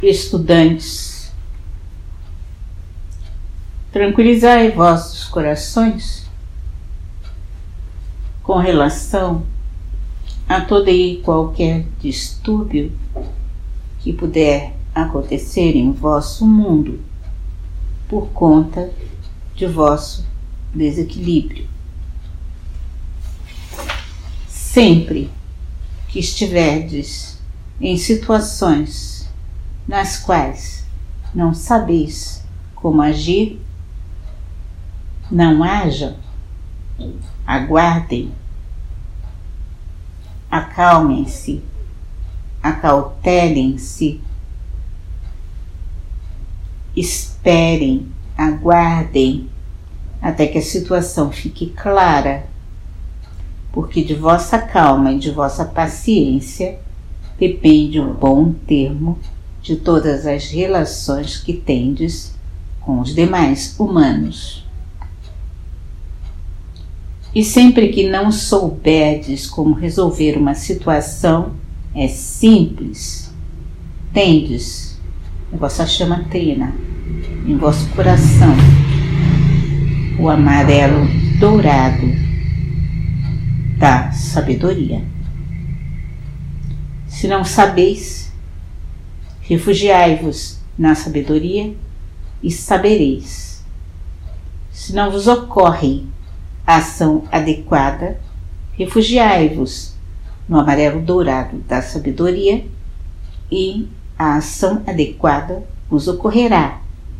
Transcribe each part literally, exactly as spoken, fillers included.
estudantes, tranquilizai vossos corações com relação a todo e qualquer distúrbio que puder acontecer em vosso mundo por conta de vosso desequilíbrio. Sempre que estiverdes em situações nas quais não sabeis como agir, não hajam, aguardem, acalmem-se, acautelem-se, esperem, aguardem até que a situação fique clara, porque de vossa calma e de vossa paciência depende o bom termo de todas as relações que tendes com os demais humanos. E sempre que não souberdes como resolver uma situação, é simples, tendes em vossa chama trina, em vosso coração, o amarelo dourado da sabedoria. Se não sabeis, refugiai-vos na sabedoria e sabereis. Se não vos ocorre a ação adequada, refugiai-vos no amarelo dourado da sabedoria e a ação adequada vos ocorrerá.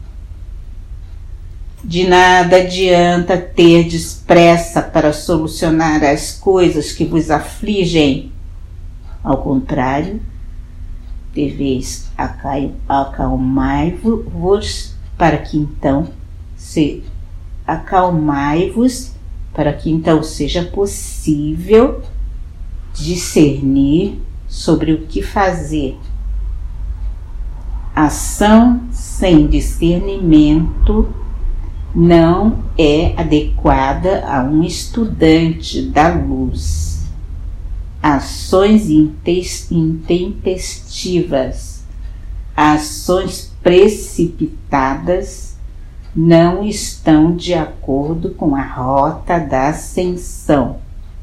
De nada adianta terdes pressa para solucionar as coisas que vos afligem. Ao contrário, deveis acalmai-vos para que então se acalmai-vos para que então seja possível discernir sobre o que fazer. Ação sem discernimento não é adequada a um estudante da luz. Ações intempestivas, ações precipitadas não estão de acordo com a rota da ascensão.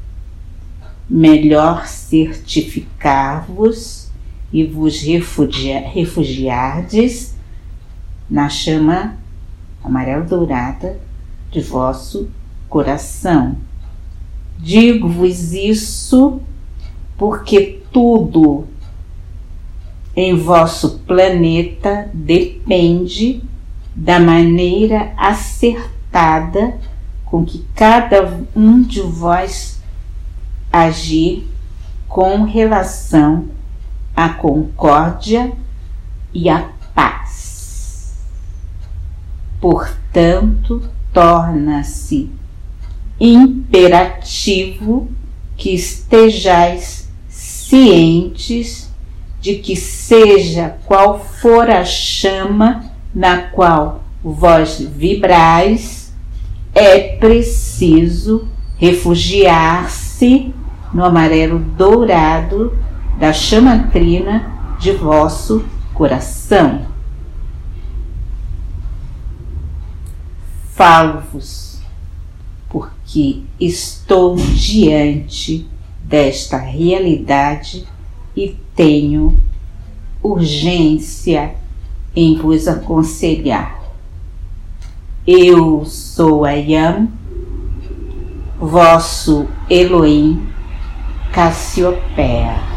Melhor certificar-vos e vos refugia, refugiardes na chama amarelo-dourada de vosso coração. Digo-vos isso porque tudo em vosso planeta depende da maneira acertada com que cada um de vós agir com relação à concórdia e à paz. Portanto, torna-se imperativo que estejais cientes de que, seja qual for a chama na qual vós vibrais, é preciso refugiar-se no amarelo dourado da chama trina de vosso coração. Falo-vos porque estou diante desta realidade e tenho urgência em vos aconselhar. Eu sou a Yam, vosso Elohim Cassiopeia.